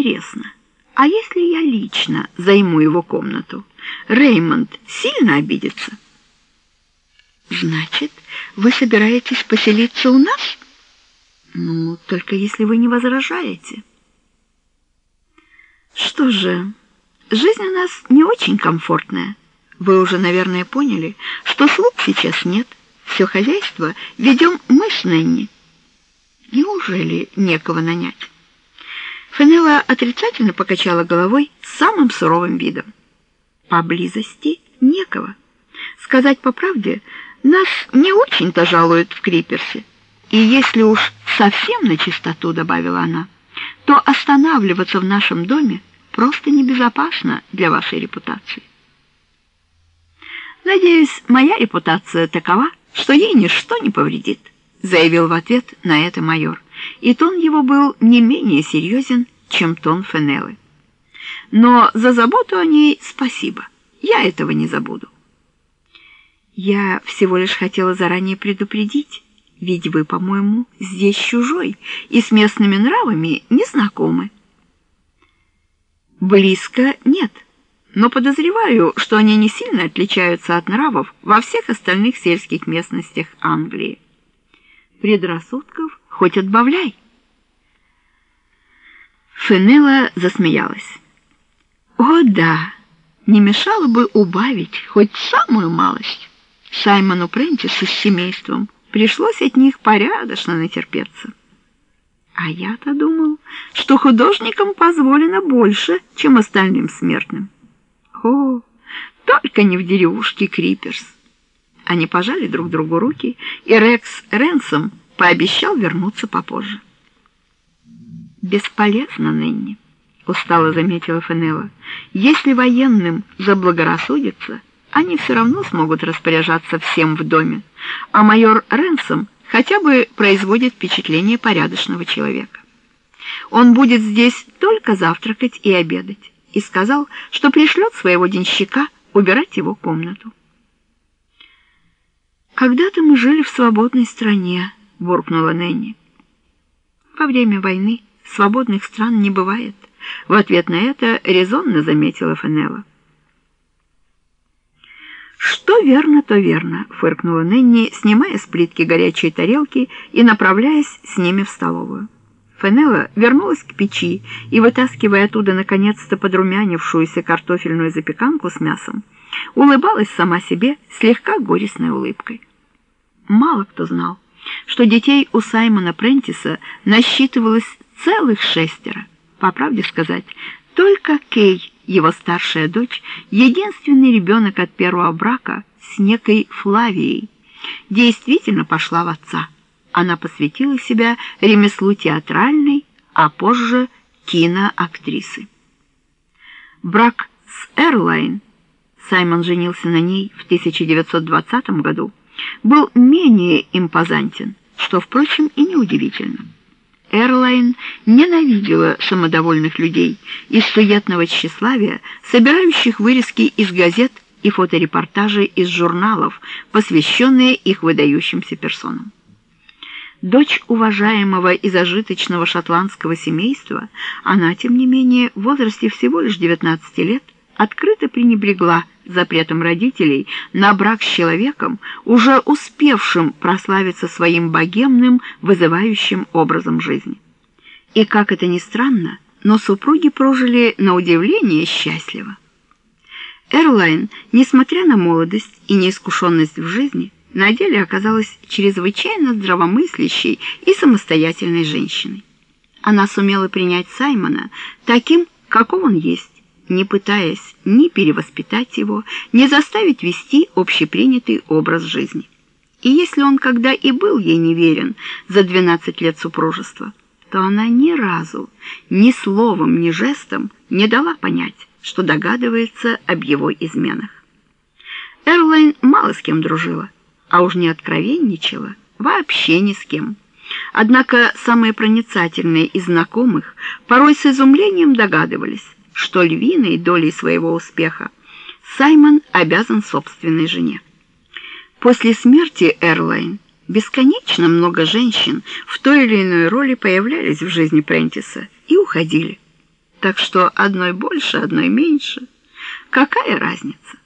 интересно, а если я лично займу его комнату, Реймонд сильно обидится? Значит, вы собираетесь поселиться у нас? Ну, только если вы не возражаете. Что же, жизнь у нас не очень комфортная. Вы уже, наверное, поняли, что слуг сейчас нет. Все хозяйство ведем мы с Нэнни. Неужели некого нанять? Фенелла отрицательно покачала головой с самым суровым видом. Поблизости некого. Сказать по правде, нас не очень-то жалуют в Криперсе. И если уж совсем на чистоту, добавила она, то останавливаться в нашем доме просто небезопасно для вашей репутации. Надеюсь, моя репутация такова, что ей ничто не повредит, заявил в ответ на это майор, и тон его был не менее серьезен, чем тон Фенеллы. Но за заботу о ней спасибо, я этого не забуду. Я всего лишь хотела заранее предупредить, ведь вы, по-моему, здесь чужой и с местными нравами не знакомы. Близко нет, но подозреваю, что они не сильно отличаются от нравов во всех остальных сельских местностях Англии. Предрассудков хоть отбавляй. Фенелла засмеялась. О да, не мешало бы убавить хоть самую малость. Саймону Прентису с семейством пришлось от них порядочно натерпеться. А я-то думал, что художникам позволено больше, чем остальным смертным. О, только не в деревушке Криперс. Они пожали друг другу руки, и Рекс Ренсом пообещал вернуться попозже. «Бесполезно, Нэнни», — устало заметила Фенелла. «Если военным заблагорассудится, они все равно смогут распоряжаться всем в доме, а майор Ренсом хотя бы производит впечатление порядочного человека. Он будет здесь только завтракать и обедать, и сказал, что пришлет своего денщика убирать его комнату». «Когда-то мы жили в свободной стране», — буркнула Нэнни. «Во время войны свободных стран не бывает», — в ответ на это резонно заметила Фенелла. «Что верно, то верно», — фыркнула Нэнни, снимая с плитки горячие тарелки и направляясь с ними в столовую. Фенелла вернулась к печи и, вытаскивая оттуда наконец-то подрумянившуюся картофельную запеканку с мясом, улыбалась сама себе слегка горестной улыбкой. Мало кто знал, что детей у Саймона Прентиса насчитывалось целых 6. По правде сказать, только Кей, его старшая дочь, единственный ребенок от первого брака с некой Флавией, действительно пошла в отца. Она посвятила себя ремеслу театральной, а позже киноактрисы. Брак с Эрлайн, Саймон женился на ней в 1920 году, был менее импозантен, что, впрочем, и неудивительно. Эрлайн ненавидела самодовольных людей из суетного тщеславия, собирающих вырезки из газет и фоторепортажи из журналов, посвященные их выдающимся персонам. Дочь уважаемого и зажиточного шотландского семейства, она, тем не менее, в возрасте всего лишь 19 лет, открыто пренебрегла запретом родителей на брак с человеком, уже успевшим прославиться своим богемным, вызывающим образом жизни. И, как это ни странно, но супруги прожили на удивление счастливо. Эрлайн, несмотря на молодость и неискушенность в жизни, на деле оказалась чрезвычайно здравомыслящей и самостоятельной женщиной. Она сумела принять Саймона таким, каков он есть, не пытаясь ни перевоспитать его, ни заставить вести общепринятый образ жизни. И если он когда и был ей неверен за 12 лет супружества, то она ни разу, ни словом, ни жестом не дала понять, что догадывается об его изменах. Эрлайн мало с кем дружила, а уж не откровенничала вообще ни с кем. Однако самые проницательные из знакомых порой с изумлением догадывались, что львиной долей своего успеха Саймон обязан собственной жене. После смерти Эрлайн бесконечно много женщин в той или иной роли появлялись в жизни Прентиса и уходили. так что одной больше, одной меньше. Какая разница?